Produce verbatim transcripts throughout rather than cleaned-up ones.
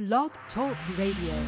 Blog Talk Radio.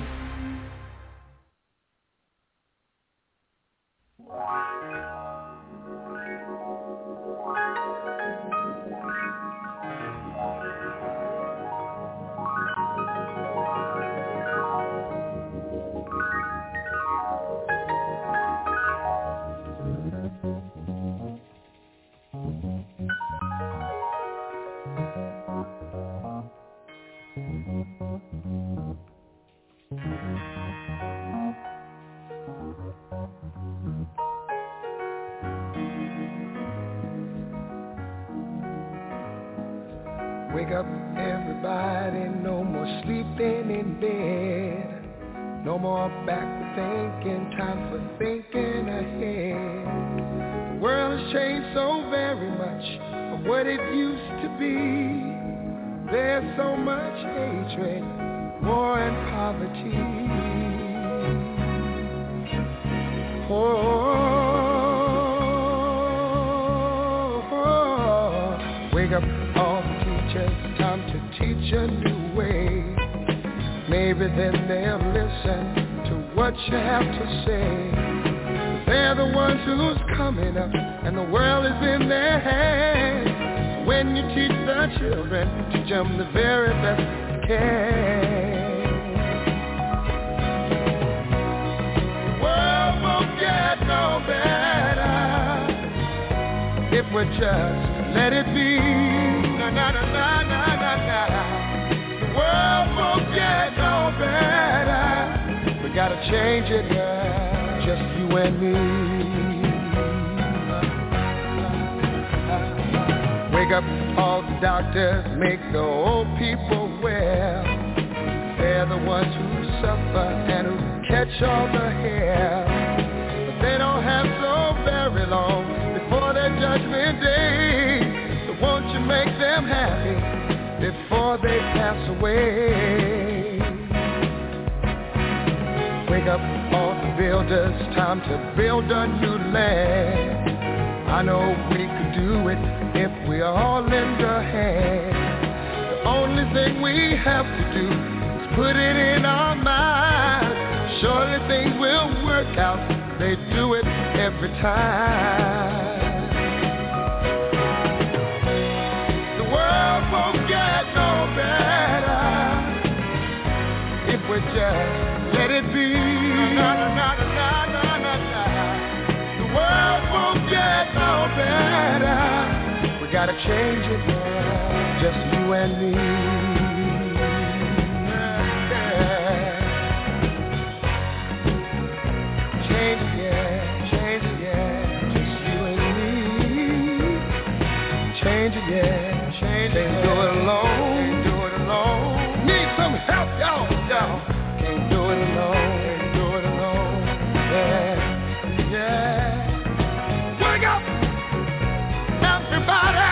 Wake up, everybody, no more sleeping in bed. No more backward thinking, time for thinking ahead. The world has changed so very much from what it used to be. There's so much hatred, war and poverty. Oh, oh, oh. Wake up, all it's time to teach a new way. Maybe then they'll listen to what you have to say. They're the ones who's coming up, and the world is in their hands. When you teach the children, teach them the very best you can. The world won't get no better if we just let it be. Na, na, na, na, na, na, na. The world won't get no better. We gotta change it, yeah, just you and me. Wake up, all the doctors, make the old people well. They're the ones who suffer and who catch all the hair. But they don't have so very long before their judgment day. Won't you make them happy before they pass away? Wake up, all the builders, time to build a new land. I know we could do it if we all lend a hand. The only thing we have to do is put it in our minds. Surely things will work out, they do it every time. We just let it be. Na, na, na, na, na, na, na. The world won't get no better. We gotta change it, yeah, just you and me. Yeah. Change it, yeah, change it, yeah, just you and me. Change it, yeah, change it. Can't do it alone, can't do it alone. Need some help, y'all. Can't do it alone, can't do it alone, yeah, yeah. Wake up, everybody.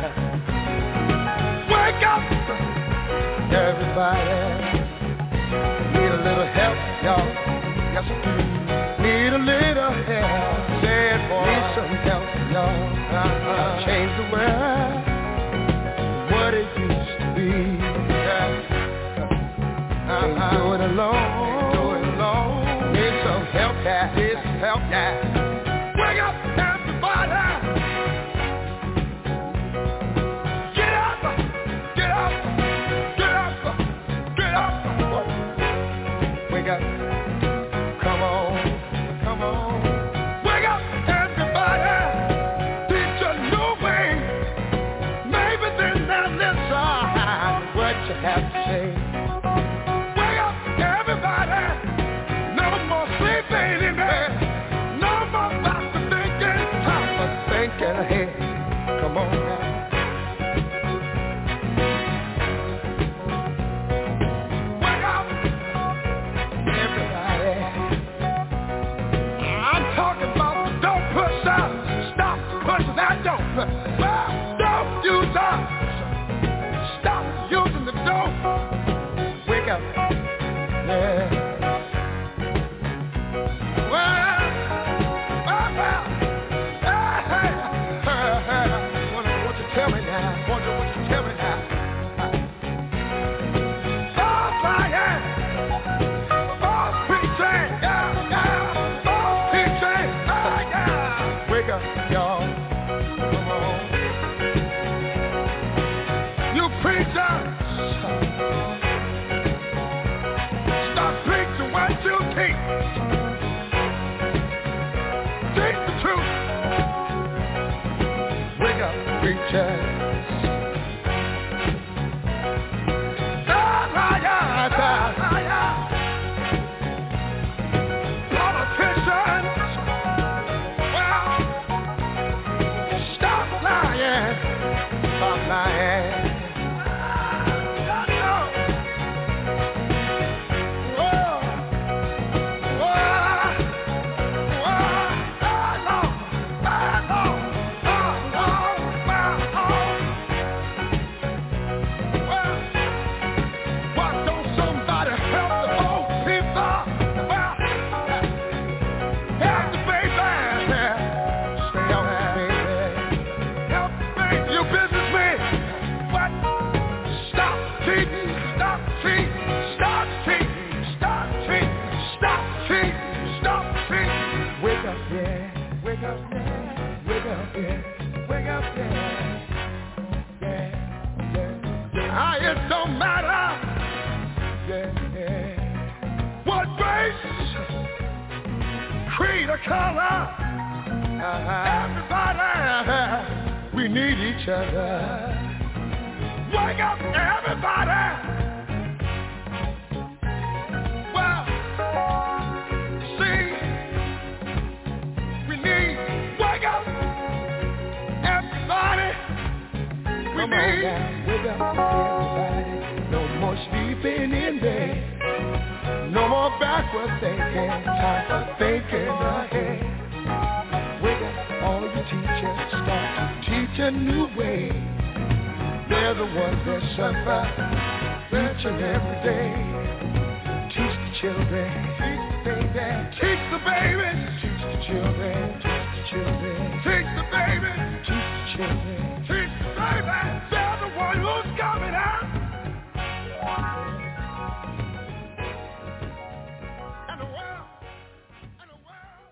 Wake up, everybody. Need a little help, y'all. Yes, we do. Need a little help. Say it, boy. Need some help, y'all. Uh-huh. Change the world, what it used to be. Yeah. Can't do it alone, can't do it alone. Need some help, yeah, need some help, yeah. Wake up, everybody. Get up, get up, get up, get up. Wake up, come on, come on. Wake up, everybody. Teach a new way. Maybe then they'll listen to what you have to say. Ahead. Come on now. Wake up, everybody. I'm talking about don't push out. Stop pushing that dope. Don't use us. Stop using the dope. Wake up. Yeah. Tell me now, wonder what you tell me now. Oh, fire! need a color. Uh-huh. Everybody, we need each other. Wake up, everybody. Well, see, we need, wake up, everybody. We Come need. On now, wake up, everybody. No more sleeping in bed. No more backward thinking. Time for thinking ahead. Wake up, all you teachers, start to teach a new way. They're the ones that suffer each and every day. Teach the children, teach the baby, teach the baby, teach the children, teach the children, teach the baby, teach the children, teach the baby. They're the one who's coming out. And the world, and the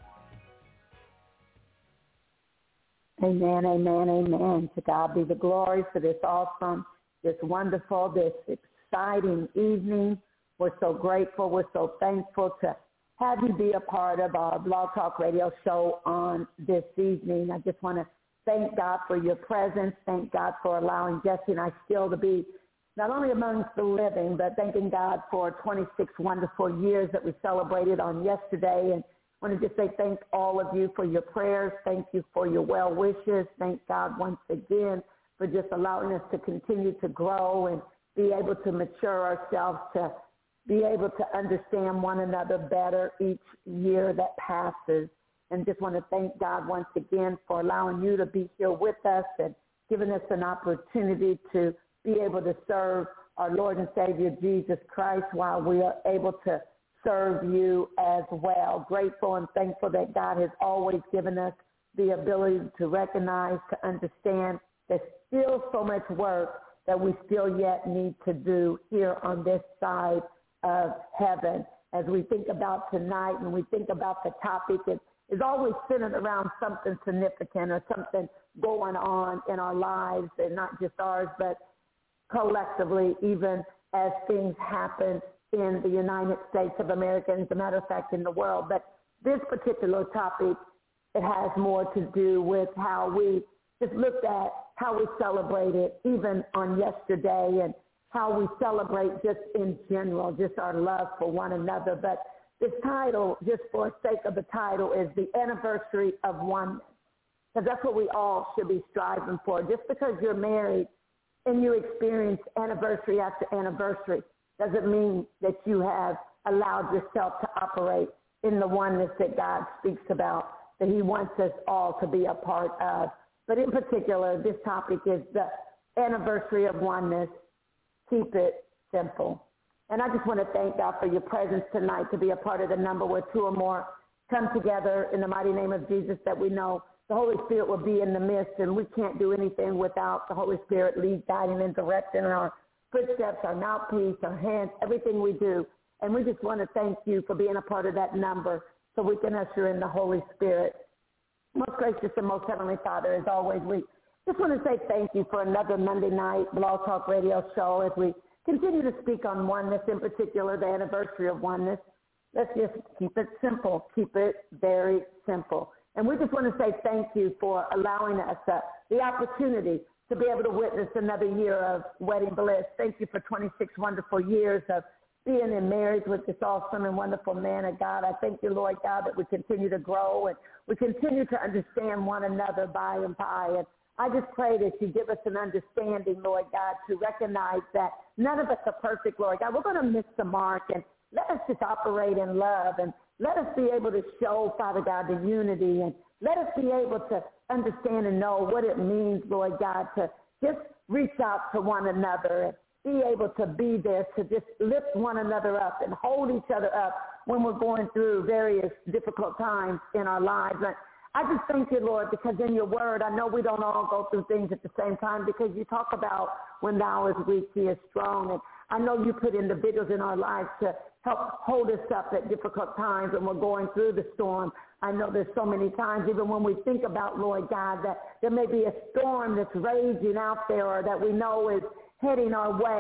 world. Amen, amen, amen. To God be the glory for this awesome, this wonderful, this exciting evening. We're so grateful. We're so thankful to have you be a part of our Blog Talk Radio show on this evening. I just want to thank God for your presence. Thank God for allowing Jesse and I still to be not only amongst the living, but thanking God for twenty-six wonderful years that we celebrated on yesterday. And I want to just say thank all of you for your prayers. Thank you for your well wishes. Thank God once again for just allowing us to continue to grow and be able to mature ourselves, to be able to understand one another better each year that passes. And just want to thank God once again for allowing you to be here with us and giving us an opportunity to be able to serve our Lord and Savior Jesus Christ while we are able to serve you as well. Grateful and thankful that God has always given us the ability to recognize, to understand there's still so much work that we still yet need to do here on this side of heaven. As we think about tonight and we think about the topic, it is always centered around something significant or something going on in our lives, and not just ours, but collectively, even as things happen in the United States of America, and as a matter of fact, in the world. But this particular topic, it has more to do with how we just looked at how we celebrated even on yesterday and how we celebrate just in general, just our love for one another. But this title, just for the sake of the title, is the anniversary of oneness, because that's what we all should be striving for. Just because you're married and you experience anniversary after anniversary doesn't mean that you have allowed yourself to operate in the oneness that God speaks about, that he wants us all to be a part of. But in particular, this topic is the anniversary of oneness. Keep it simple. And I just want to thank God for your presence tonight to be a part of the number where two or more come together in the mighty name of Jesus, that we know the Holy Spirit will be in the midst, and we can't do anything without the Holy Spirit lead, guiding, and directing our footsteps, our mouthpiece, our hands, everything we do. And we just want to thank you for being a part of that number so we can usher in the Holy Spirit. Most gracious and most heavenly Father, as always, we just want to say thank you for another Monday night Blog Talk Radio show as we continue to speak on oneness, in particular the anniversary of oneness. Let's just keep it simple, keep it very simple. And we just want to say thank you for allowing us uh, the opportunity to be able to witness another year of wedding bliss. Thank you for twenty-six wonderful years of being in marriage with this awesome and wonderful man of God. I thank you, Lord God, that we continue to grow and we continue to understand one another by and by. And I just pray that you give us an understanding, Lord God, to recognize that none of us are perfect, Lord God. We're going to miss the mark, and let us just operate in love, and let us be able to show, Father God, the unity, and let us be able to understand and know what it means, Lord God, to just reach out to one another and be able to be there to just lift one another up and hold each other up when we're going through various difficult times in our lives. And I just thank you, Lord, because in your word, I know we don't all go through things at the same time, because you talk about when thou is weak, he is strong. And I know you put individuals in our lives to help hold us up at difficult times when we're going through the storm. I know there's so many times, even when we think about, Lord God, that there may be a storm that's raging out there or that we know is heading our way. And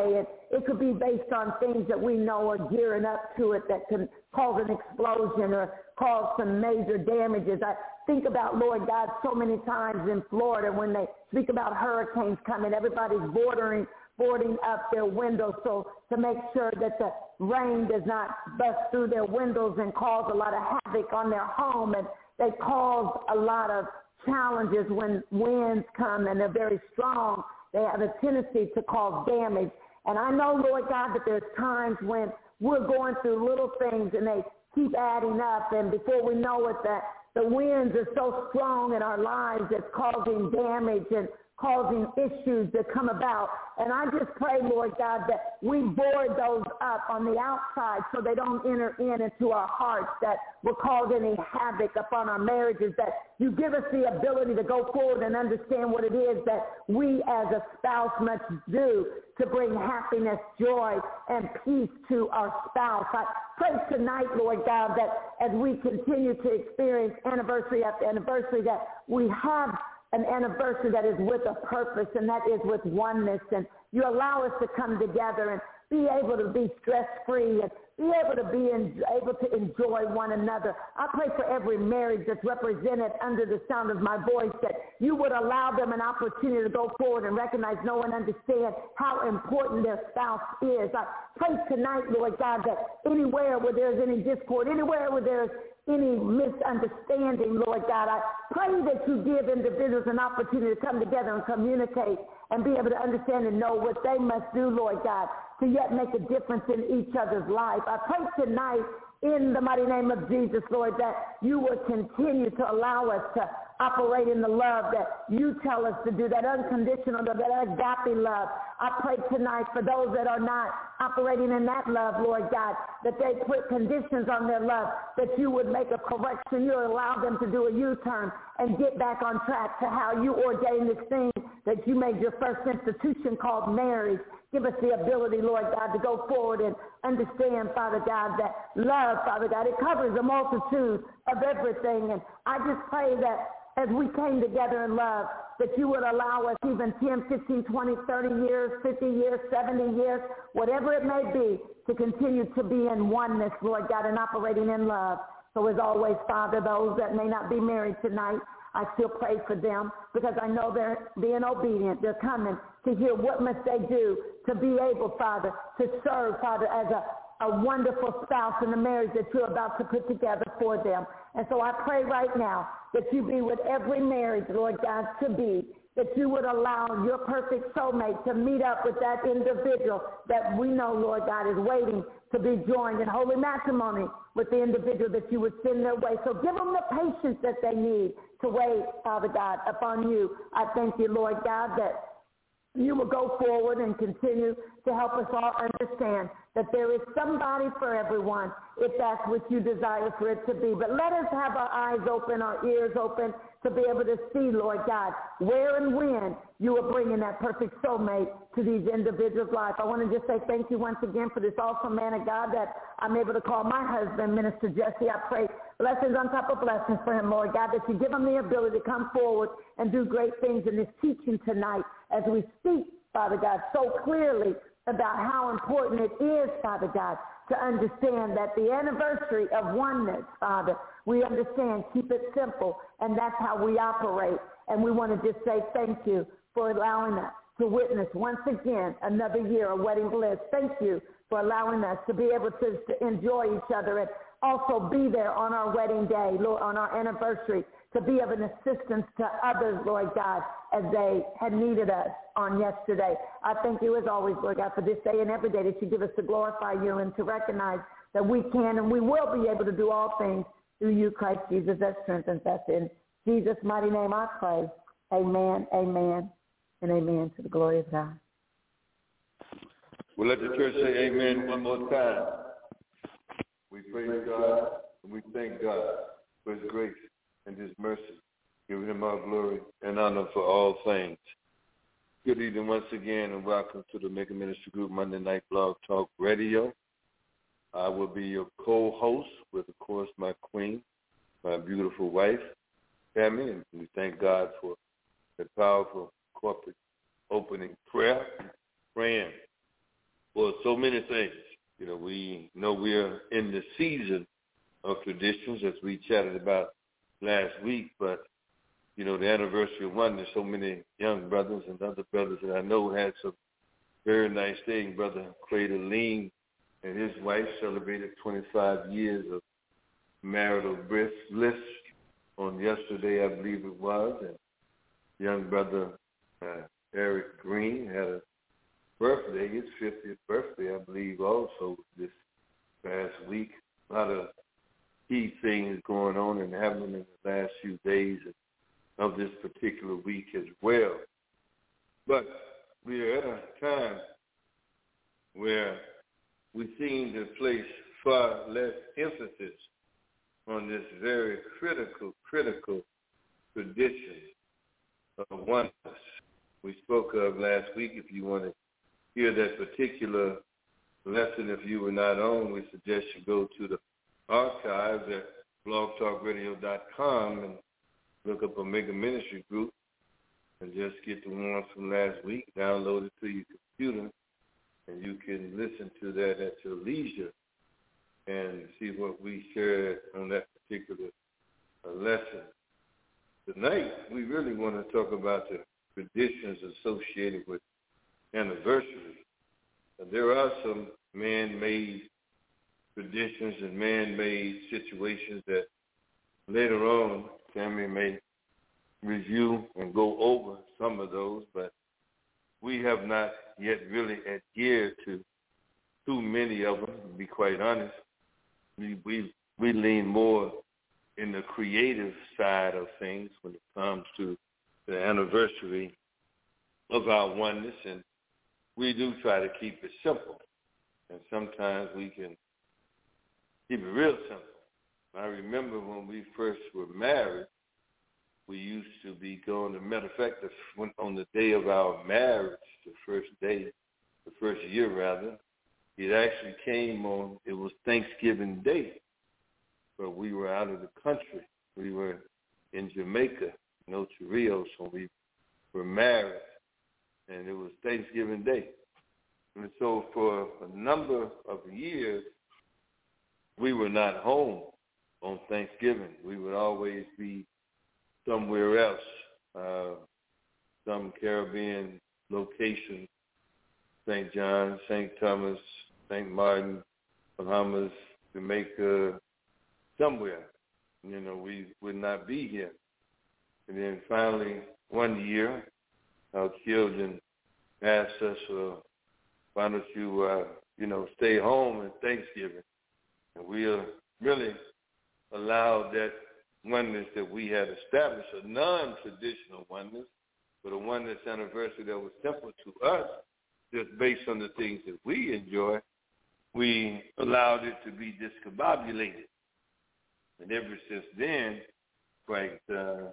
it could be based on things that we know are gearing up to it that can cause an explosion or cause some major damages. I think about, Lord God, so many times in Florida when they speak about hurricanes coming, everybody's bordering, boarding up their windows so to make sure that the rain does not bust through their windows and cause a lot of havoc on their home. And they cause a lot of challenges when winds come and they're very strong. They have a tendency to cause damage. And I know, Lord God, that there's times when we're going through little things and they keep adding up, and before we know it, that the winds are so strong in our lives it's causing damage and causing issues that come about. And I just pray, Lord God, that we board those up on the outside so they don't enter in into our hearts, that will cause any havoc upon our marriages, that you give us the ability to go forward and understand what it is that we as a spouse must do to bring happiness, joy, and peace to our spouse. I pray tonight, Lord God, that as we continue to experience anniversary after anniversary, that we have an anniversary that is with a purpose, and that is with oneness. And you allow us to come together and be able to be stress-free and be able to be in, able to enjoy one another. I pray for every marriage that's represented under the sound of my voice, that you would allow them an opportunity to go forward and recognize, know, and understand how important their spouse is. I pray tonight, Lord God, that anywhere where there's any discord, anywhere where there's any misunderstanding, Lord God, I pray that you give individuals an opportunity to come together and communicate and be able to understand and know what they must do, Lord God, to yet make a difference in each other's life. I pray tonight in the mighty name of Jesus, Lord, that you would continue to allow us to operate in the love that you tell us to do, that unconditional, that agape love. I pray tonight for those that are not operating in that love, Lord God, that they put conditions on their love, that you would make a correction. You allow them to do a U-turn and get back on track to how you ordained this thing that you made your first institution called marriage. Give us the ability, Lord God, to go forward and understand, Father God, that love, Father God, it covers a multitude of everything. And I just pray that as we came together in love, that you would allow us even ten, fifteen, twenty, thirty years, fifty years, seventy years, whatever it may be, to continue to be in oneness, Lord God, and operating in love. So as always, Father, those that may not be married tonight, I still pray for them because I know they're being obedient. They're coming to hear what must they do to be able, Father, to serve, Father, as a a wonderful spouse in the marriage that you're about to put together for them. And so I pray right now that you be with every marriage, Lord God, to be, that you would allow your perfect soulmate to meet up with that individual that we know, Lord God, is waiting to be joined in holy matrimony with the individual that you would send their way. So give them the patience that they need to wait, Father God, upon you. I thank you, Lord God, that you will go forward and continue to help us all understand that there is somebody for everyone if that's what you desire for it to be. But let us have our eyes open, our ears open to be able to see, Lord God, where and when you are bringing that perfect soulmate to these individuals' life. I want to just say thank you once again for this awesome man of God that I'm able to call my husband, Minister Jesse. I pray blessings on top of blessings for him, Lord God, that you give him the ability to come forward and do great things in this teaching tonight as we speak, Father God, so clearly about how important it is, Father God, to understand that the anniversary of oneness, Father, we understand, keep it simple, and that's how we operate. And we want to just say thank you for allowing us to witness once again another year of wedding bliss. Thank you for allowing us to be able to, to enjoy each other and also be there on our wedding day, Lord, on our anniversary, to be of an assistance to others, Lord God, as they had needed us on yesterday. I thank you as always, Lord God, for this day and every day that you give us to glorify you and to recognize that we can and we will be able to do all things through you, Christ Jesus, that strengthens us. In Jesus' mighty name I pray. Amen, amen, and amen to the glory of God. Well, let the church say amen one more time. We praise God and we thank God for his grace and his mercy. Give him our glory and honor for all things. Good evening once again and welcome to the Mega Ministry Group Monday Night Blog Talk Radio. I will be your co-host with, of course, my queen, my beautiful wife, Tammy, and we thank God for the powerful corporate opening prayer, praying for so many things. You know, we know we're in the season of traditions, as we chatted about last week, but, you know, the anniversary of one, there's so many young brothers and other brothers that I know had some very nice things. Brother Crater Lean and his wife celebrated twenty-five years of marital bliss on yesterday, I believe it was, and young brother uh, Eric Green had a birthday, his fiftieth birthday, I believe, also this past week. A lot of key things going on and happening in the last few days of this particular week as well. But we are at a time where we seem to place far less emphasis on this very critical, critical tradition of oneness we spoke of last week. If you want to hear that particular lesson, if you were not on, we suggest you go to the archives at blog talk radio dot com and look up Omega Ministry Group and just get the one from last week, download it to your computer, and you can listen to that at your leisure and see what we shared on that particular uh, lesson. Tonight, we really want to talk about the traditions associated with anniversaries. Uh, there are some man-made traditions and man-made situations that later on family may review and go over some of those, but we have not yet really adhered to too many of them, to be quite honest. We, we, we lean more in the creative side of things when it comes to the anniversary of our oneness, and we do try to keep it simple. And sometimes we can keep it real simple. I remember when we first were married, we used to be going, as a matter of fact, on the day of our marriage, the first day, the first year rather, it actually came on, it was Thanksgiving Day, but we were out of the country. We were in Jamaica, in Ocho Rios, when we were married, and it was Thanksgiving Day. And so for a number of years, we were not home on Thanksgiving. We would always be somewhere else, uh, some Caribbean location, Saint John, Saint Thomas, Saint Martin, Bahamas, Jamaica, somewhere. You know, we would not be here. And then finally, one year, our children asked us, uh, why don't you, uh, you know, stay home at Thanksgiving? And we uh, really allowed that oneness that we had established, a non-traditional oneness, but a oneness anniversary that was simple to us, just based on the things that we enjoy, we allowed it to be discombobulated. And ever since then, quite, uh,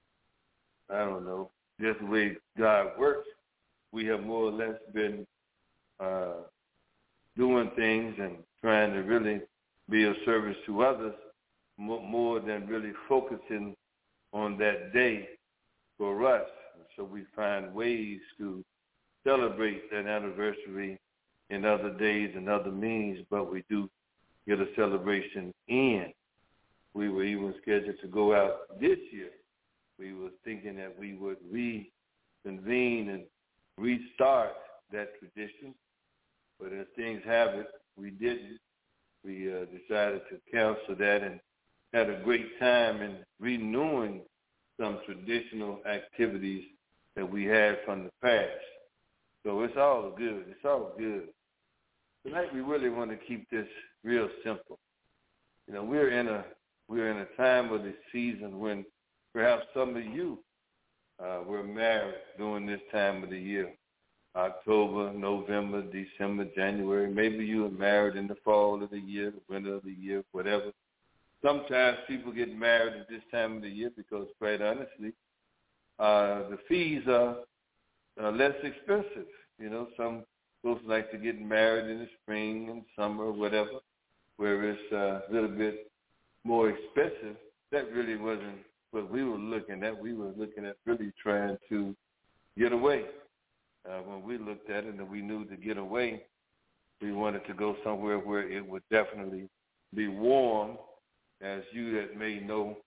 I don't know, just the way God works, we have more or less been uh, doing things and trying to really be of service to others more, more than really focusing on that day for us. And so we find ways to celebrate that anniversary in other days and other means, but we do get a celebration in. We were even scheduled to go out this year. We were thinking that we would reconvene and restart that tradition, but as things have it, we didn't. We uh, decided to cancel that and had a great time in renewing some traditional activities that we had from the past. So it's all good. It's all good. Tonight we really want to keep this real simple. You know, we're in a we're in a time of the season when perhaps some of you uh, were married during this time of the year. October, November, December, January. Maybe you were married in the fall of the year, the winter of the year, whatever. Sometimes people get married at this time of the year because, quite honestly, uh, the fees are uh, less expensive. You know, some folks like to get married in the spring and summer, whatever, where it's uh, a little bit more expensive. That really wasn't what we were looking at. We were looking at really trying to get away. Uh, when we looked at it and we knew to get away, We wanted to go somewhere where it would definitely be warm. As you that may know,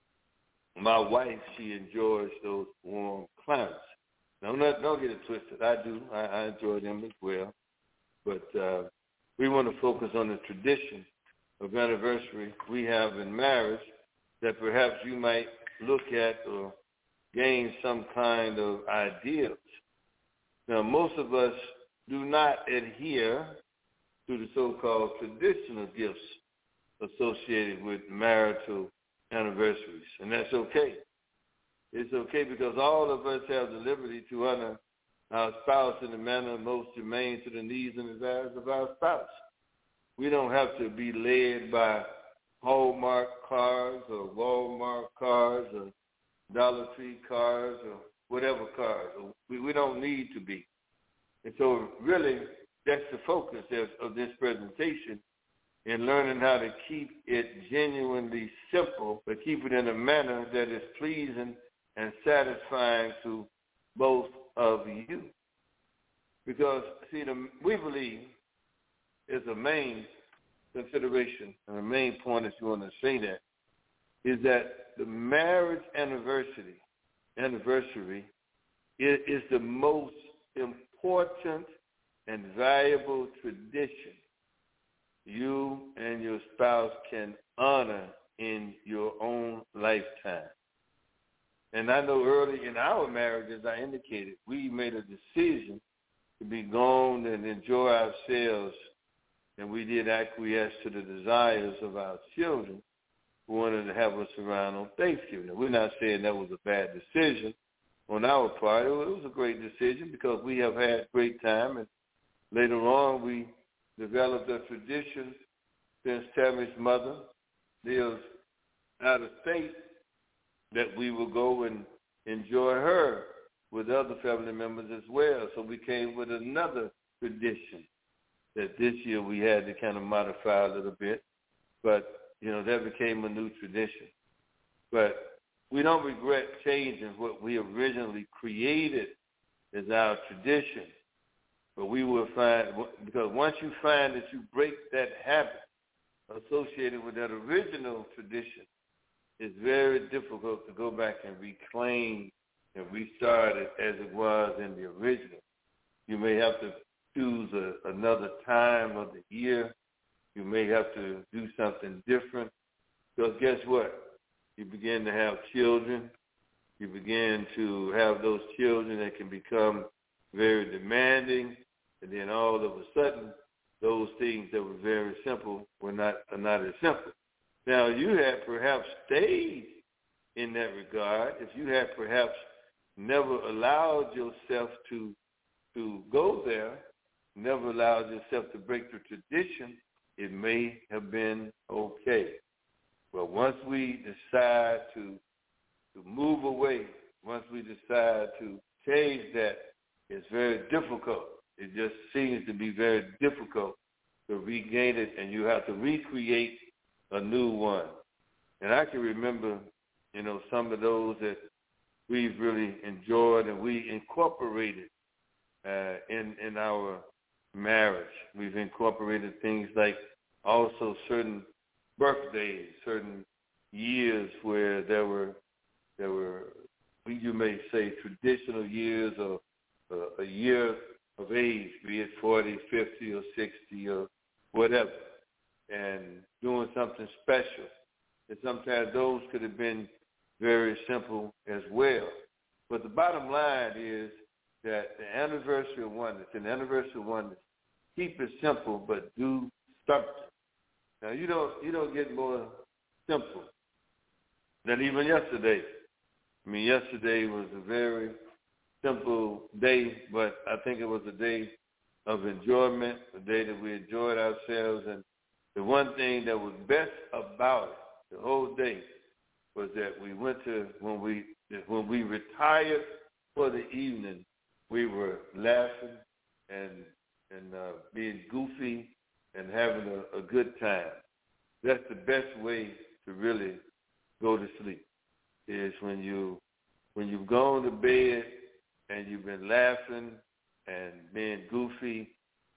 my wife, she enjoys those warm climates. Now, don't, don't get it twisted. I do. I, I enjoy them as well. But uh, we want to focus on the tradition of anniversary we have in marriage that perhaps you might look at or gain some kind of ideas. Now, most of us do not adhere to the so-called traditional gifts associated with marital anniversaries, and that's okay. It's okay because all of us have the liberty to honor our spouse in the manner most germane to the needs and desires of our spouse. We don't have to be led by Hallmark cars or Walmart cars or Dollar Tree cars or whatever cars. We, we don't need to be. And so really, that's the focus of, of this presentation, in learning how to keep it genuinely simple, but keep it in a manner that is pleasing and satisfying to both of you. Because, see, the, we believe is a main consideration, and the main point, if you want to say that, is that the marriage anniversary, anniversary is, is the most important and valuable tradition you and your spouse can honor in your own lifetime. And I know early in our marriage, as I indicated, we made a decision to be gone and enjoy ourselves, and we did acquiesce to the desires of our children who wanted to have us around on Thanksgiving. We're not saying that was a bad decision on our part. It was a great decision because we have had great time, and later on we developed a tradition since Tammy's mother lives out of state that we will go and enjoy her with other family members as well. So we came with another tradition that this year we had to kind of modify a little bit. But, you know, that became a new tradition. But we don't regret changing what we originally created as our tradition. But we will find, because once you find that you break that habit associated with that original tradition, it's very difficult to go back and reclaim and restart it as it was in the original. You may have to choose a, another time of the year. You may have to do something different. Because guess what? You begin to have children. You begin to have those children that can become very demanding. And then all of a sudden, those things that were very simple were not, are not as simple. Now, you had perhaps stayed in that regard, if you had perhaps never allowed yourself to to go there, never allowed yourself to break the tradition, it may have been okay. But once we decide to to move away, once we decide to change that, it's very difficult. It just seems to be very difficult to regain it, and you have to recreate a new one. And I can remember, you know, some of those that we've really enjoyed and we incorporated uh, in, in our marriage. We've incorporated things like also certain birthdays, certain years where there were, there were, you may say, traditional years or uh, a year of age, be it forty, fifty, or sixty, or whatever, and doing something special. And sometimes those could have been very simple as well. But the bottom line is that the anniversary of oneness, and the anniversary of oneness, keep it simple, but do something. Now, you don't, you don't get more simple than even yesterday. I mean, yesterday was a very simple day, but I think it was a day of enjoyment, a day that we enjoyed ourselves. And the one thing that was best about it, the whole day, was that we went to, when we when we retired for the evening, we were laughing and and uh, being goofy and having a, a good time. That's the best way to really go to sleep, is when you when you've gone to bed and you've been laughing and being goofy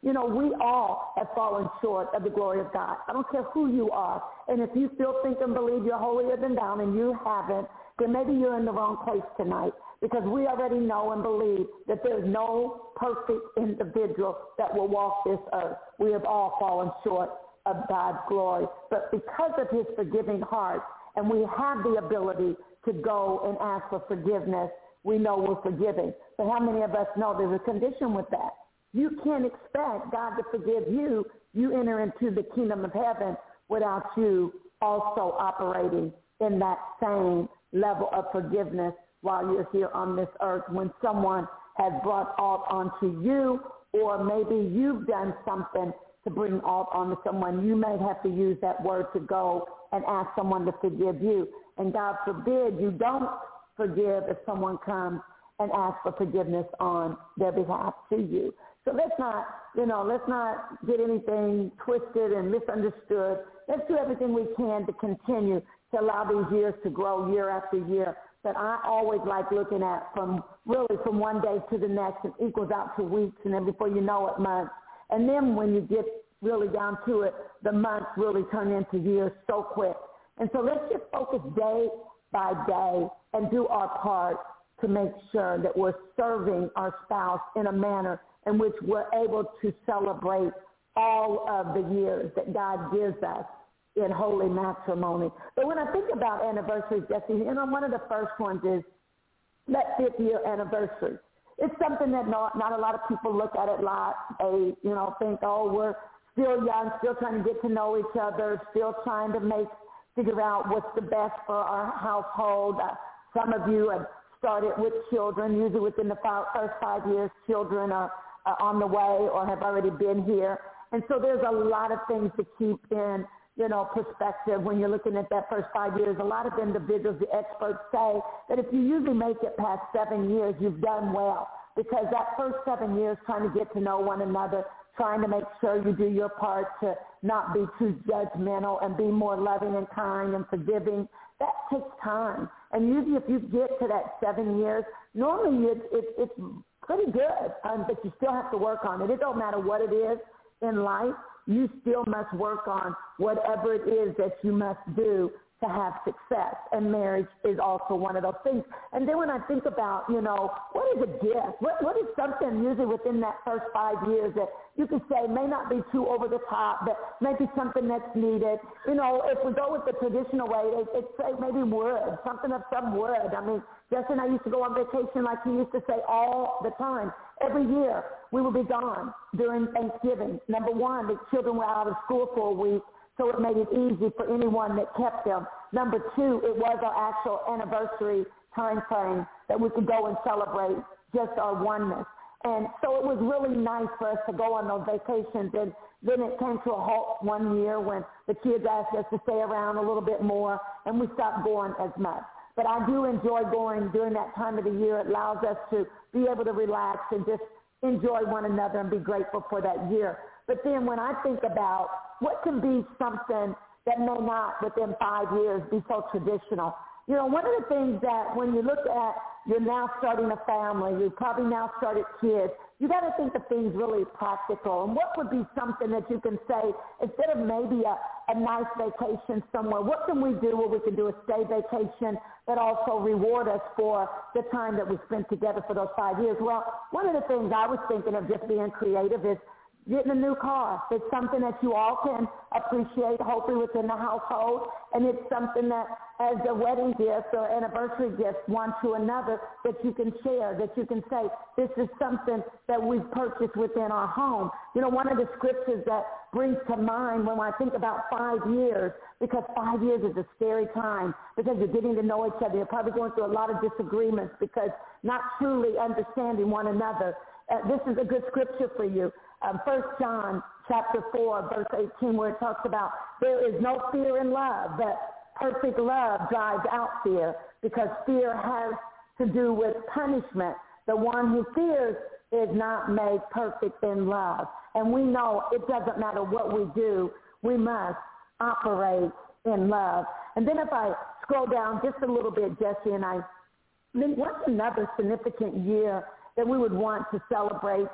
You know, we all have fallen short of the glory of God. I don't care who you are. And if you still think and believe you're holier than thou and you haven't, then maybe you're in the wrong place tonight, because we already know and believe that there's no perfect individual that will walk this earth. We have all fallen short of God's glory. But because of his forgiving heart, and we have the ability to go and ask for forgiveness, we know we're forgiving. But how many of us know there's a condition with that? You can't expect God to forgive you. You enter into the kingdom of heaven without you also operating in that same level of forgiveness while you're here on this earth. When someone has brought alt onto you, or maybe you've done something to bring alt onto someone, you may have to use that word to go and ask someone to forgive you. And God forbid you don't forgive if someone comes and asks for forgiveness on their behalf to you. So let's not, you know, let's not get anything twisted and misunderstood. Let's do everything we can to continue to allow these years to grow year after year. But I always like looking at from really from one day to the next. It equals out to weeks, and then before you know it, months. And then when you get really down to it, the months really turn into years so quick. And so let's just focus day by day and do our part to make sure that we're serving our spouse in a manner in which we're able to celebrate all of the years that God gives us in holy matrimony. But when I think about anniversaries, Jesse, you know, one of the first ones is that fifth-year anniversary. It's something that not, not a lot of people look at it like. They, you know, think, oh, we're still young, still trying to get to know each other, still trying to make, figure out what's the best for our household. Uh, some of you have started with children. Usually within the five, first five years, children are uh, on the way or have already been here. And so there's a lot of things to keep in, you know, perspective when you're looking at that first five years. A lot of individuals, the experts say that if you usually make it past seven years, you've done well, because that first seven years trying to get to know one another, trying to make sure you do your part to not be too judgmental and be more loving and kind and forgiving, that takes time. And usually if you get to that seven years, normally it's, it's, it's pretty good, um, but you still have to work on it. It don't matter what it is in life. You still must work on whatever it is that you must do to have success. And marriage is also one of those things. And then when I think about, you know, what is a gift? What, what is something usually within that first five years that you could say may not be too over the top, but maybe something that's needed? You know, if we go with the traditional way, it, it's say maybe wood, something of some wood. I mean, Justin and I used to go on vacation like he used to say all the time. Every year we would be gone during Thanksgiving. Number one, the children were out of school for a week, so it made it easy for anyone that kept them. Number two, it was our actual anniversary time frame that we could go and celebrate just our oneness. And so it was really nice for us to go on those vacations. And then it came to a halt one year when the kids asked us to stay around a little bit more, and we stopped going as much. But I do enjoy going during that time of the year. It allows us to be able to relax and just enjoy one another and be grateful for that year. But then when I think about what can be something that may not within five years be so traditional, you know, one of the things that when you look at you're now starting a family, you've probably now started kids, you got to think of things really practical. And what would be something that you can say, instead of maybe a, a nice vacation somewhere, what can we do where we can do a stay vacation that also reward us for the time that we spent together for those five years? Well, one of the things I was thinking of just being creative is getting a new car. It's something that you all can appreciate, hopefully within the household, and it's something that as a wedding gift or anniversary gift one to another that you can share, that you can say, this is something that we've purchased within our home. You know, one of the scriptures that brings to mind when I think about five years, because five years is a scary time, because you're getting to know each other. You're probably going through a lot of disagreements because not truly understanding one another. Uh, this is a good scripture for you. Um, First John chapter four, verse eighteen, where it talks about there is no fear in love, but perfect love drives out fear, because fear has to do with punishment. The one who fears is not made perfect in love. And we know it doesn't matter what we do, we must operate in love. And then if I scroll down just a little bit, Jesse and I, then what's another significant year that we would want to celebrate that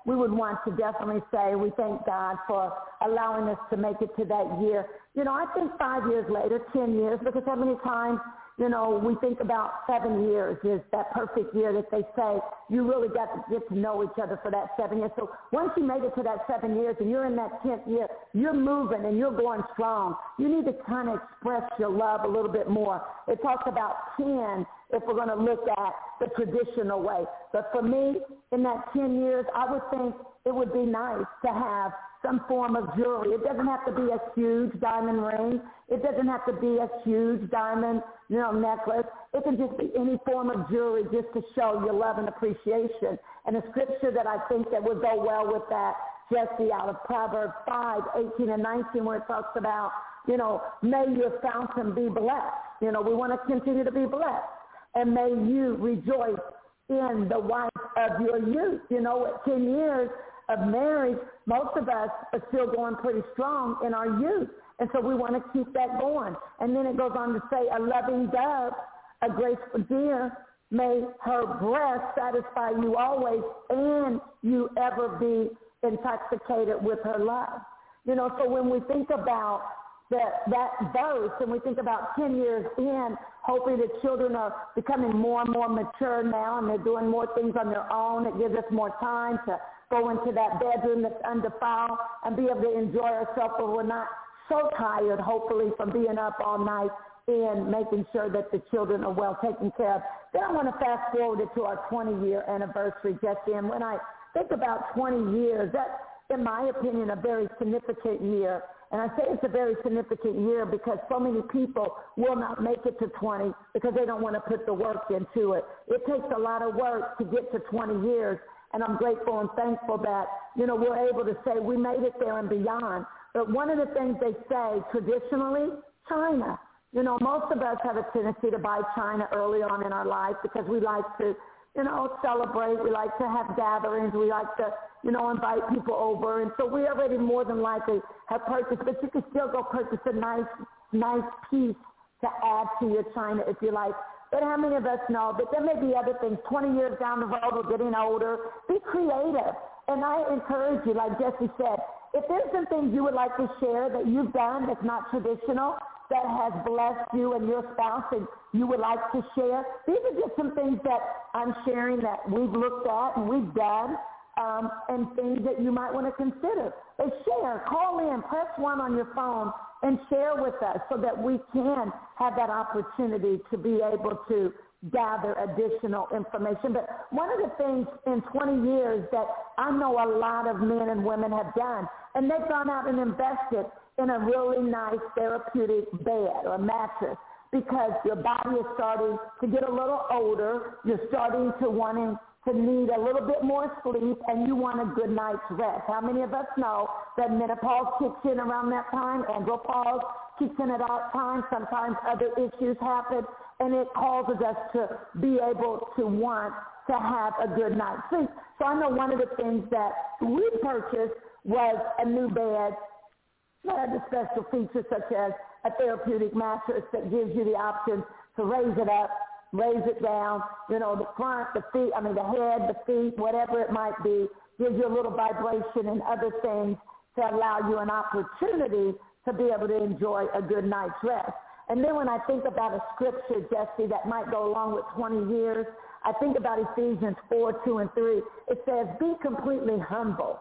we would want to definitely say we thank God for allowing us to make it to that year. You know, I think five years later, ten years, because how many times, you know, we think about seven years is that perfect year that they say you really got to get to know each other for that seven years. So once you make it to that seven years and you're in that tenth year, you're moving and you're going strong. You need to kind of express your love a little bit more. It talks about ten if we're going to look at the traditional way. But for me, in that ten years, I would think it would be nice to have some form of jewelry. It doesn't have to be a huge diamond ring. It doesn't have to be a huge diamond, you know, necklace. It can just be any form of jewelry just to show your love and appreciation. And a scripture that I think that would go well with that, Jesse, out of Proverbs five, eighteen and nineteen, where it talks about, you know, may your fountain be blessed. You know, we want to continue to be blessed. And may you rejoice in the wife of your youth. You know, at ten years of marriage, most of us are still going pretty strong in our youth. And so we want to keep that going. And then it goes on to say, a loving dove, a graceful deer, may her breast satisfy you always, and you ever be intoxicated with her love. You know, so when we think about that, that verse, and we think about ten years in, hoping that children are becoming more and more mature now, and they're doing more things on their own, it gives us more time to go into that bedroom that's undefiled and be able to enjoy ourselves, where we're not so tired, hopefully, from being up all night and making sure that the children are well taken care of. Then I want to fast forward it to our twenty-year anniversary, Jesse. And when I think about twenty years, that's, in my opinion, a very significant year. And I say it's a very significant year because so many people will not make it to twenty because they don't want to put the work into it. It takes a lot of work to get to twenty years. And I'm grateful and thankful that, you know, we're able to say we made it there and beyond. But one of the things they say traditionally, China. You know, most of us have a tendency to buy China early on in our life because we like to, you know, celebrate. We like to have gatherings. We like to, you know, invite people over. And so we already more than likely have purchased, but you can still go purchase a nice, nice piece to add to your China if you like. But how many of us know that there may be other things twenty years down the road, we're getting older. Be creative. And I encourage you, like Jesse said, if there's some things you would like to share that you've done that's not traditional, that has blessed you and your spouse and you would like to share, these are just some things that I'm sharing that we've looked at and we've done, um, and things that you might want to consider. But share, call in, press one on your phone, and share with us so that we can have that opportunity to be able to gather additional information. But one of the things in twenty years that I know a lot of men and women have done, and they've gone out and invested in a really nice therapeutic bed or mattress because your body is starting to get a little older, you're starting to wanting to need a little bit more sleep, and you want a good night's rest. How many of us know that menopause kicks in around that time, andropause kicks in at that time, sometimes other issues happen, and it causes us to be able to want to have a good night's sleep. So I know one of the things that we purchased was a new bed that had the special features such as a therapeutic mattress that gives you the option to raise it up, raise it down, you know, the front, the feet, I mean the head, the feet, whatever it might be, gives you a little vibration and other things to allow you an opportunity to be able to enjoy a good night's rest. And then when I think about a scripture, Jesse, that might go along with twenty years, I think about Ephesians four, two, and three. It says, be completely humble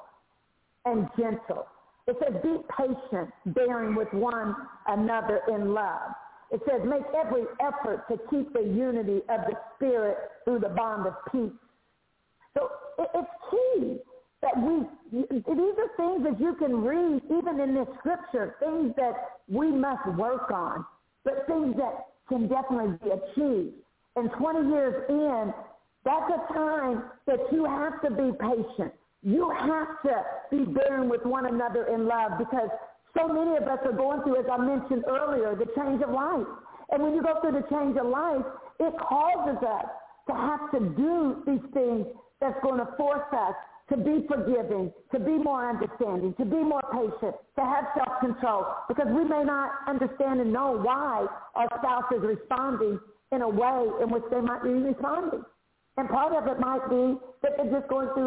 and gentle. It says, be patient, bearing with one another in love. It says, make every effort to keep the unity of the Spirit through the bond of peace. So it's key that we, these are things that you can read even in this scripture, things that we must work on, but things that can definitely be achieved. And twenty years in, that's a time that you have to be patient. You have to be bearing with one another in love because so many of us are going through, as I mentioned earlier, the change of life. And when you go through the change of life, it causes us to have to do these things that's going to force us to be forgiving, to be more understanding, to be more patient, to have self-control, because we may not understand and know why our spouse is responding in a way in which they might be responding. And part of it might be that they're just going through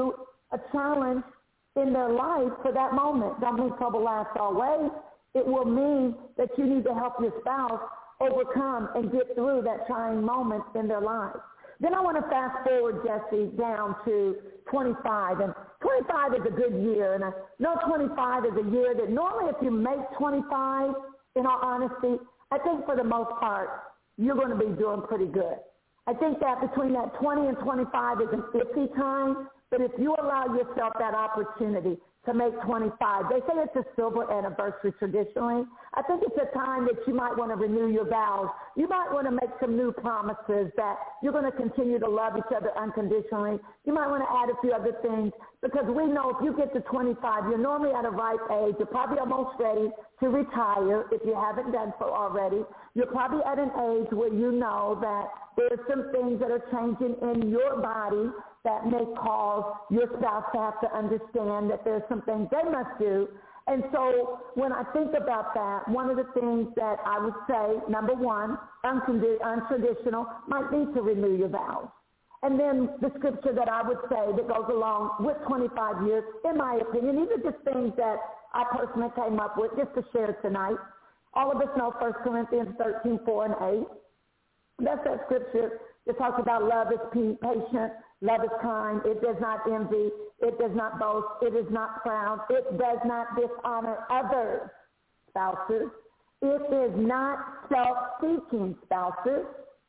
a challenge in their life for that moment. Don't mean trouble lasts always. It will mean that you need to help your spouse overcome and get through that trying moment in their lives. Then I want to fast forward, Jesse, down to twenty-five. And twenty-five is a good year. And I know twenty-five is a year that normally if you make twenty-five, in all honesty, I think for the most part, you're going to be doing pretty good. I think that between that twenty and twenty-five is an iffy time. But if you allow yourself that opportunity to make twenty-five, they say it's a silver anniversary traditionally. I think it's a time that you might want to renew your vows. You might want to make some new promises that you're going to continue to love each other unconditionally. You might want to add a few other things because we know if you get to twenty-five, you're normally at a ripe age. You're probably almost ready to retire if you haven't done so already. You're probably at an age where you know that there are some things that are changing in your body that may cause your spouse to have to understand that there's some things they must do. And so when I think about that, one of the things that I would say, number one, uncondi- untraditional, might be to renew your vows. And then the scripture that I would say that goes along with twenty-five years, in my opinion, these are just things that I personally came up with just to share tonight. All of us know First Corinthians thirteen, four and eight. That's that scripture that talks about love is patient, love is kind, it does not envy, it does not boast, it is not proud, it does not dishonor others, spouses. It is not self-seeking, spouses.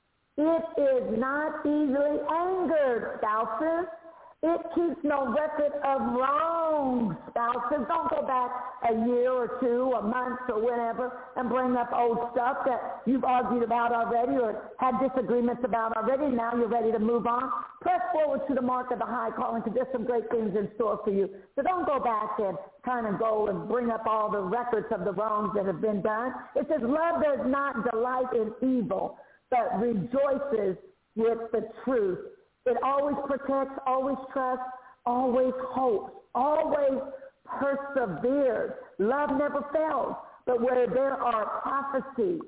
It is not easily angered, spouses. It keeps no record of wrongs, spouses. Don't go back a year or two or months or whatever and bring up old stuff that you've argued about already or had disagreements about already. Now you're ready to move on. Press forward to the mark of the high calling because there's some great things in store for you. So don't go back and kind of go and bring up all the records of the wrongs that have been done. It says love does not delight in evil, but rejoices with the truth. It always protects, always trusts, always hopes, always perseveres. Love never fails, but where there are prophecies,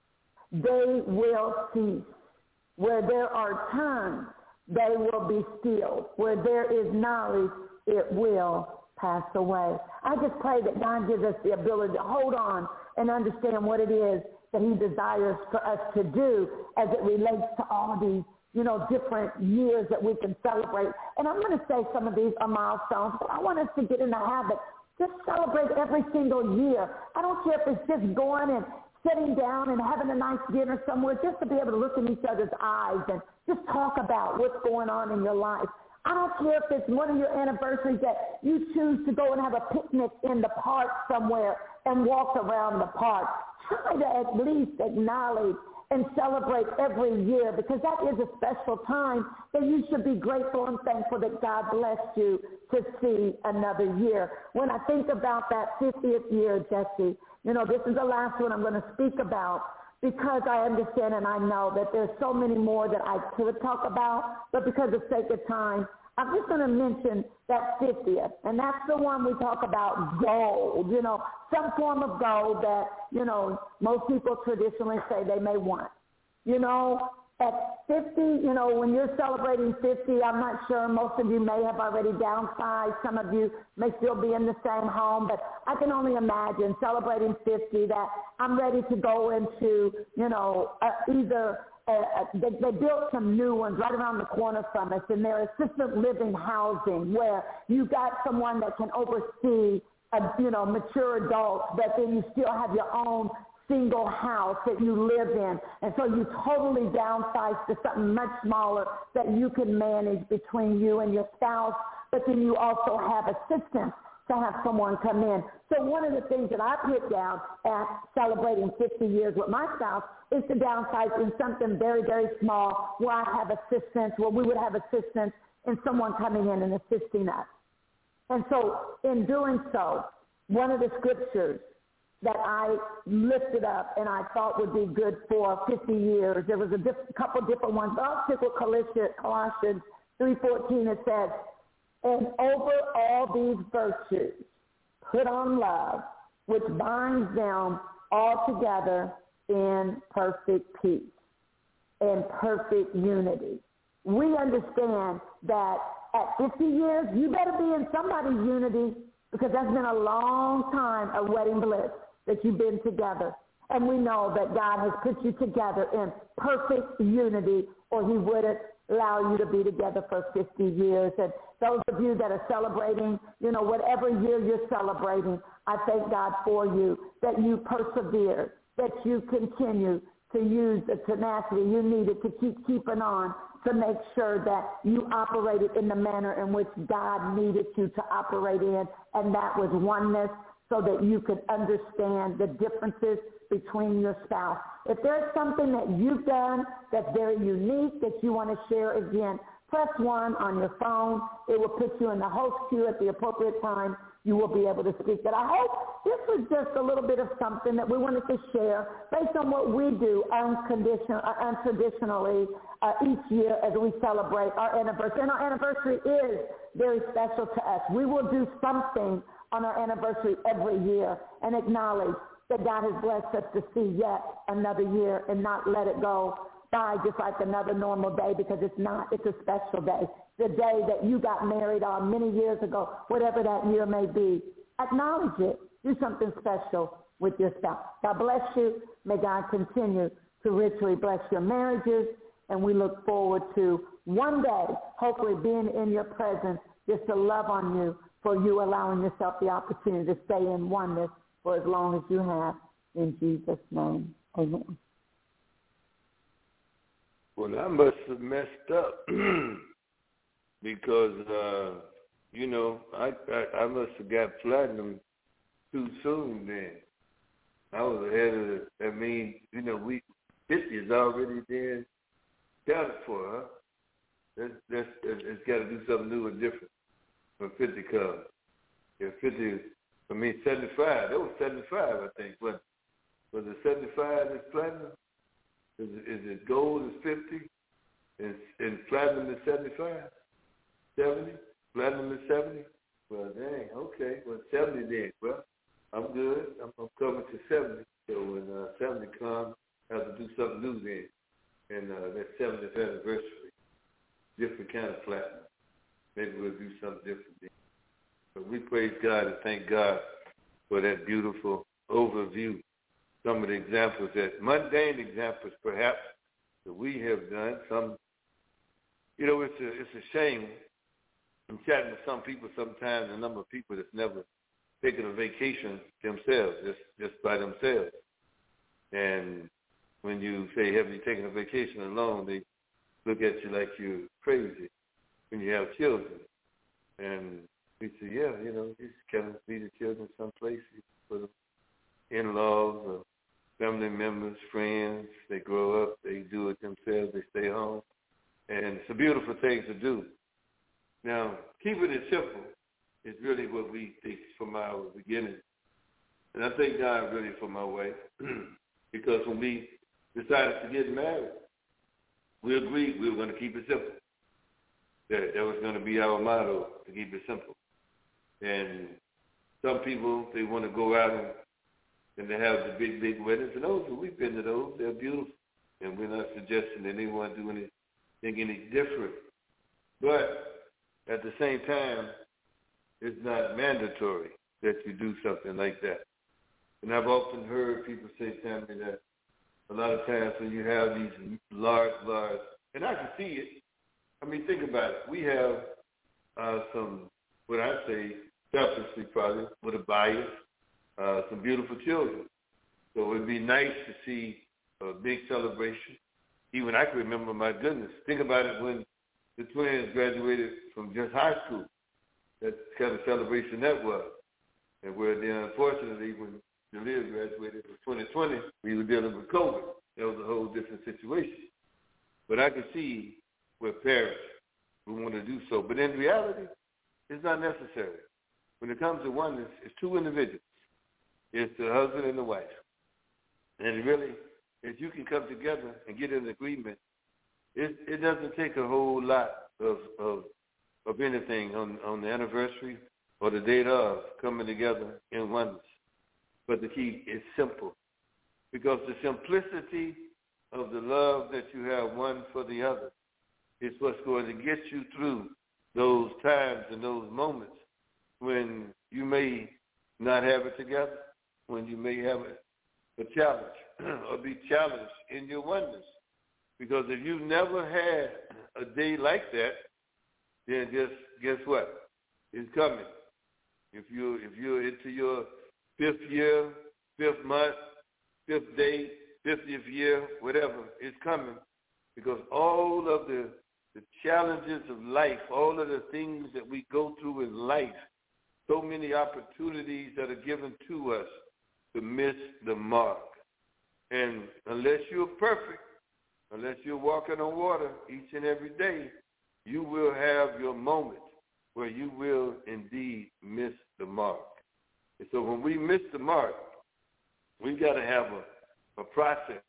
they will cease. Where there are tongues, they will be stilled. Where there is knowledge, it will pass away. I just pray that God gives us the ability to hold on and understand what it is that he desires for us to do as it relates to all these, you know, different years that we can celebrate. And I'm going to say some of these are milestones, but I want us to get in the habit. Just celebrate every single year. I don't care if it's just going and sitting down and having a nice dinner somewhere, just to be able to look in each other's eyes and just talk about what's going on in your life. I don't care if it's one of your anniversaries that you choose to go and have a picnic in the park somewhere and walk around the park. Try to at least acknowledge and celebrate every year because that is a special time that you should be grateful and thankful that God blessed you to see another year. When I think about that fiftieth year, Jesse, you know, this is the last one I'm going to speak about because I understand and I know that there's so many more that I could talk about, but because of sake of time, I'm just going to mention that fiftieth, and that's the one we talk about gold, you know, some form of gold that, you know, most people traditionally say they may want. You know, at fifty, you know, when you're celebrating fifty, I'm not sure, most of you may have already downsized. Some of you may still be in the same home, but I can only imagine celebrating fifty that I'm ready to go into, you know, uh, either Uh, they, they built some new ones right around the corner from us, and they're assisted living housing where you got someone that can oversee, a, you know, mature adults, but then you still have your own single house that you live in. And so you totally downsize to something much smaller that you can manage between you and your spouse, but then you also have assistance to have someone come in. So one of the things that I put down at celebrating fifty years with my spouse is to downsize in something very, very small where I have assistance, where we would have assistance in someone coming in and assisting us. And so in doing so, one of the scriptures that I lifted up and I thought would be good for fifty years, there was a diff- couple different ones. I'll stick with Colossians three fourteen. It says, and over all these virtues, put on love, which binds them all together in perfect peace, in perfect unity. We understand that at fifty years, you better be in somebody's unity, because that's been a long time of wedding bliss that you've been together. And we know that God has put you together in perfect unity, or he wouldn't allow you to be together for fifty years. And those of you that are celebrating, you know, whatever year you're celebrating, I thank God for you, that you persevered, that you continue to use the tenacity you needed to keep keeping on, to make sure that you operated in the manner in which God needed you to operate in, and that was oneness, so that you could understand the differences between your spouse. If there's something that you've done that's very unique that you want to share, again, press one on your phone. It will put you in the host queue at the appropriate time. You will be able to speak. But I hope this was just a little bit of something that we wanted to share based on what we do unconditional, uh, untraditionally uh, each year as we celebrate our anniversary. And our anniversary is very special to us. We will do something on our anniversary every year and acknowledge that God has blessed us to see yet another year and not let it go by just like another normal day, because it's not. It's a special day. The day that you got married on many years ago, whatever that year may be. Acknowledge it. Do something special with your spouse. God bless you. May God continue to richly bless your marriages. And we look forward to one day, hopefully being in your presence just to love on you, for you allowing yourself the opportunity to stay in oneness for as long as you have. In Jesus' name, amen. Well, I must have messed up because, uh, you know, I, I I must have got platinum too soon then. I was ahead of it. I mean, you know, we fifty is already then counted for, huh? That's, that's, it's got to do something new and different when fifty comes. Yeah, fifty is, I mean, seventy-five. That was seventy-five, I think. But was it seventy-five is platinum? Is it, is it gold is fifty? And, and platinum is seventy-five? seventy? Platinum is seventy? Well, dang, okay. Well, seventy then. Well, I'm good. I'm, I'm coming to seventy. So when uh, seventy comes, I have to do something new then. And uh, that seventieth anniversary, different kind of platinum. Maybe we'll do something different then. But we praise God and thank God for that beautiful overview. Some of the examples, that mundane examples perhaps, that we have done. Some, you know, it's a, it's a shame. I'm chatting with some people sometimes, a number of people that's never taken a vacation themselves, just, just by themselves. And when you say, have you taken a vacation alone, they look at you like you're crazy when you have children. And we say, yeah, you know, you just kind of leave the children someplace, you put them in-laws or family members, friends. They grow up, they do it themselves, they stay home. And it's a beautiful thing to do. Now, keeping it simple is really what we think from our beginning. And I thank God really for my wife, because when we decided to get married, we agreed we were going to keep it simple. That, that was going to be our motto, to keep it simple. And some people, they want to go out and, and they have the big, big weddings. And those, we've been to those. They're beautiful. And we're not suggesting that anyone do anything any different. But at the same time, it's not mandatory that you do something like that. And I've often heard people say to me that a lot of times when you have these large, large, and I can see it. I mean, think about it. We have uh, some, what I say, selfishly probably, with a bias, uh, some beautiful children. So it would be nice to see a big celebration. Even I can remember, my goodness, think about it when the twins graduated from just high school. That kind of celebration that was. And where then, unfortunately, when Jaleel graduated in twenty twenty, we were dealing with COVID. That was a whole different situation. But I can see where parents would want to do so. But in reality, it's not necessary. When it comes to oneness, it's two individuals. It's the husband and the wife. And really, if you can come together and get an agreement, it, it doesn't take a whole lot of of, of anything on, on the anniversary or the date of coming together in oneness. But the key is simple, because the simplicity of the love that you have one for the other is what's going to get you through those times and those moments when you may not have it together, when you may have a, a challenge or be challenged in your oneness. Because if you've never had a day like that, then just guess what? It's coming. If you if you're into your fifth year, fifth month, fifth day, fiftieth year, whatever, it's coming. Because all of the the challenges of life, all of the things that we go through in life, so many opportunities that are given to us to miss the mark. And unless you're perfect, unless you're walking on water each and every day, you will have your moment where you will indeed miss the mark. And so when we miss the mark, we got to have a, a process,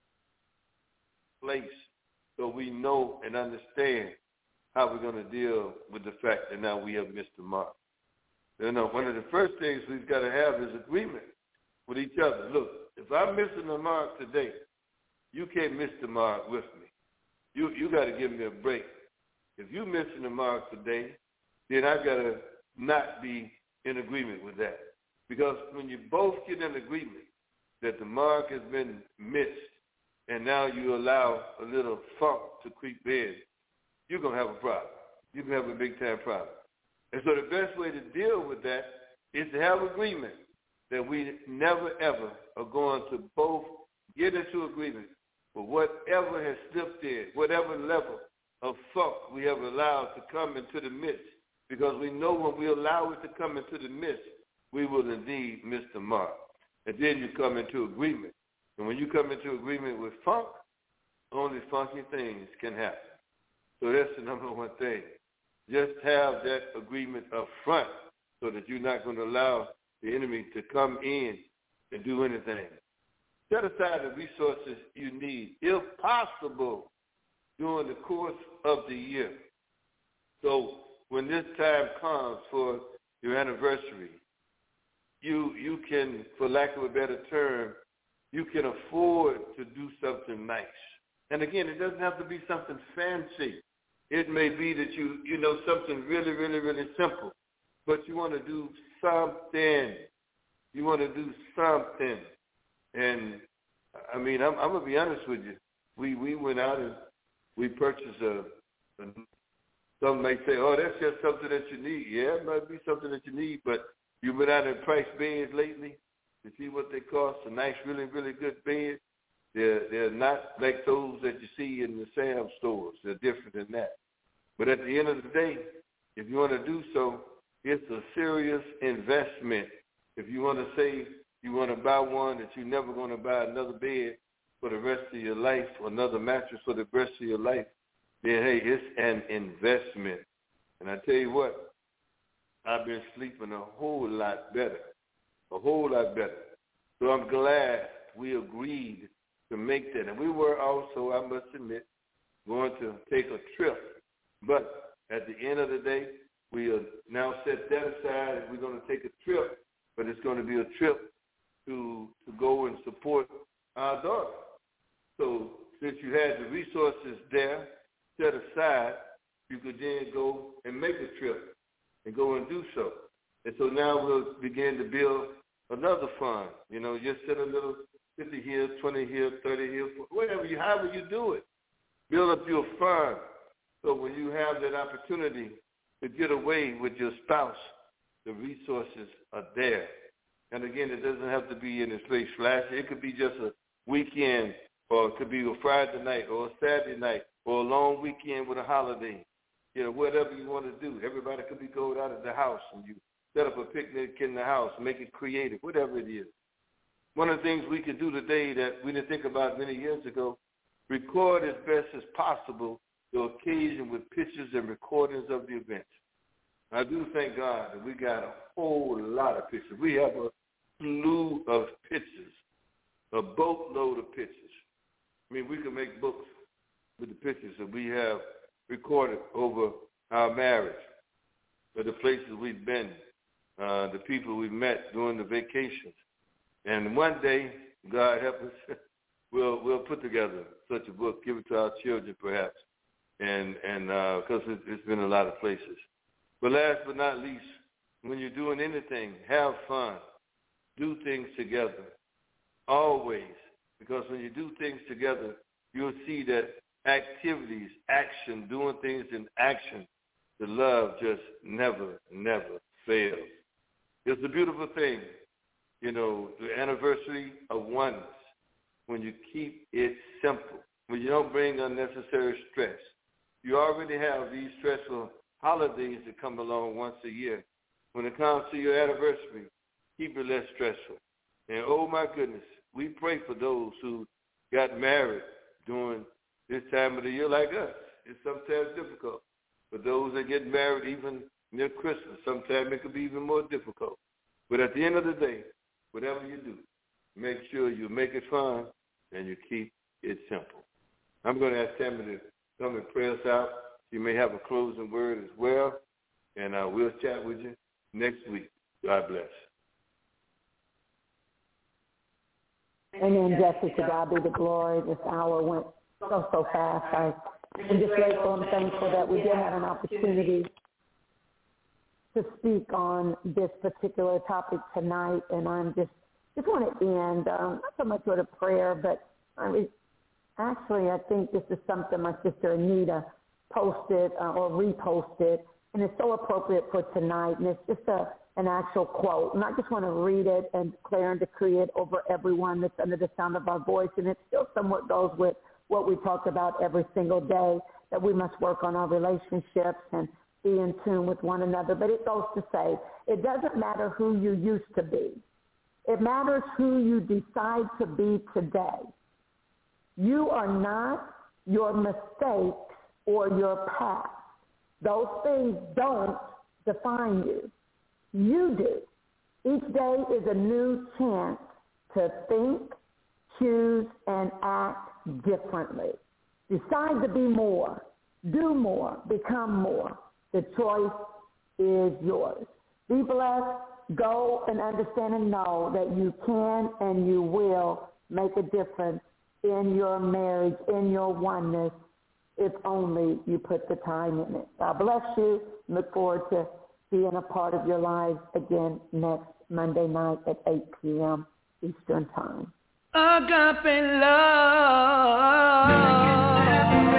place, so we know and understand how we're going to deal with the fact that now we have missed the mark. You know, one of the first things we've got to have is agreement with each other. Look, if I'm missing the mark today, you can't miss the mark with me. You you got to give me a break. If you're missing the mark today, then I've got to not be in agreement with that. Because when you both get in agreement that the mark has been missed and now you allow a little funk to creep in, you're going to have a problem. You're going to have a big-time problem. And so the best way to deal with that is to have agreement that we never, ever are going to both get into agreement with whatever has slipped in, whatever level of funk we have allowed to come into the midst. Because we know when we allow it to come into the midst, we will indeed miss the mark. And then you come into agreement. And when you come into agreement with funk, only funky things can happen. So that's the number one thing. Just have that agreement up front so that you're not going to allow the enemy to come in and do anything. Set aside the resources you need, if possible, during the course of the year. So when this time comes for your anniversary, you you can, for lack of a better term, you can afford to do something nice. And again, it doesn't have to be something fancy. It may be that you, you know, something really, really, really simple, but you want to do something. You want to do something. And, I mean, I'm, I'm going to be honest with you. We we went out and we purchased a, a, some may say, oh, that's just something that you need. Yeah, it might be something that you need, but you've been out and priced beds lately to see what they cost, a nice, really, really good bed. They're, they're not like those that you see in the Sam's stores. They're different than that. But at the end of the day, if you want to do so, it's a serious investment. If you want to say you want to buy one that you're never going to buy another bed for the rest of your life, or another mattress for the rest of your life, then, hey, it's an investment. And I tell you what, I've been sleeping a whole lot better, a whole lot better. So I'm glad we agreed to make that. And we were also, I must admit, going to take a trip. But at the end of the day, we are now set that aside, and we're going to take a trip, but it's going to be a trip to to go and support our daughter. So since you had the resources there set aside, you could then go and make a trip and go and do so. And so now we'll begin to build another fund. You know, just set a little fifty here, twenty here, thirty here, whatever you, however you do it. Build up your fund so when you have that opportunity to get away with your spouse, the resources are there. And again, it doesn't have to be in this place flashy. It could be just a weekend, or it could be a Friday night or a Saturday night or a long weekend with a holiday. You know, whatever you want to do. Everybody could be going out of the house and you set up a picnic in the house, make it creative, whatever it is. One of the things we could do today that we didn't think about many years ago, record as best as possible the occasion with pictures and recordings of the event. I do thank God that we got a whole lot of pictures. We have a slew of pictures, a boatload of pictures. I mean, we can make books with the pictures that we have recorded over our marriage, or the places we've been, uh, the people we've met during the vacations. And one day, God help us, we'll we'll put together such a book, give it to our children perhaps, and and because uh, it, it's been a lot of places. But last but not least, when you're doing anything, have fun. Do things together, always. Because when you do things together, you'll see that activities, action, doing things in action, the love just never, never fails. It's a beautiful thing, you know, the anniversary of oneness, when you keep it simple, when you don't bring unnecessary stress. You already have these stressful holidays that come along once a year. When it comes to your anniversary, keep it less stressful. And oh my goodness, we pray for those who got married during this time of the year like us. It's sometimes difficult. For those that get married even near Christmas, sometimes it could be even more difficult. But at the end of the day, whatever you do, make sure you make it fun and you keep it simple. I'm going to ask Tammy to come and pray us out. She may have a closing word as well, and uh, we'll chat with you next week. God bless. Amen, Jesse. To God be the glory. This hour went so, so fast. I am just grateful and thankful that we did have an opportunity to speak on this particular topic tonight, and I'm just just want to end, um, not so much with a prayer, but I mean, actually I think this is something my sister Anita posted uh, or reposted, and it's so appropriate for tonight, and it's just a an actual quote. And I just want to read it and declare and decree it over everyone that's under the sound of our voice. And it still somewhat goes with what we talk about every single day, that we must work on our relationships and be in tune with one another. But it goes to say, it doesn't matter who you used to be. It matters who you decide to be today. You are not your mistakes or your past. Those things don't define you. You do. Each day is a new chance to think, choose, and act differently. Decide to be more, do more, become more. The choice is yours. Be blessed. Go and understand and know that you can and you will make a difference in your marriage, in your oneness, if only you put the time in it. God bless you. Look forward to being a part of your lives again next Monday night at eight p.m. Eastern Time. Agape love.